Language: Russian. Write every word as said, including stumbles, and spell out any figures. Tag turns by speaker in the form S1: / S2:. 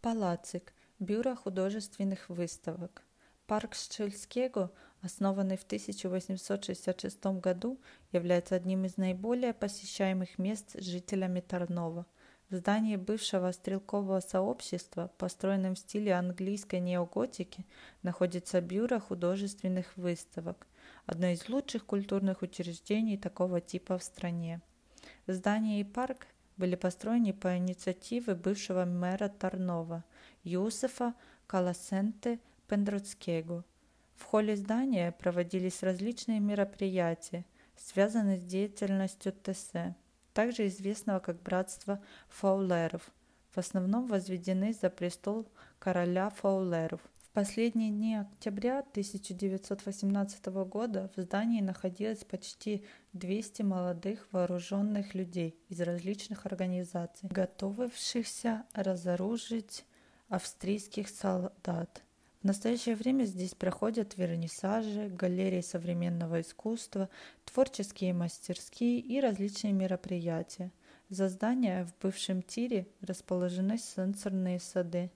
S1: Палацик – бюро художественных выставок. Парк Шчельскего, основанный в тысяча восемьсот шестьдесят шестом году, является одним из наиболее посещаемых мест жителями Тарнова. В здании бывшего стрелкового сообщества, построенном в стиле английской неоготики, находится бюро художественных выставок, одно из лучших культурных учреждений такого типа в стране. Здание и парк были построены по инициативе бывшего мэра Тарнова Юсефа Каласенте Пендроцкего. В холле здания проводились различные мероприятия, связанные с деятельностью ТС, также известного как Братство Фаулеров, в основном возведены за престол короля Фаулеров. В последние дни октября тысяча девятьсот восемнадцатого года в здании находилось почти двести молодых вооруженных людей из различных организаций, готовившихся разоружить австрийских солдат. В настоящее время здесь проходят вернисажи, галереи современного искусства, творческие мастерские и различные мероприятия. За зданием в бывшем тире расположены сенсорные сады.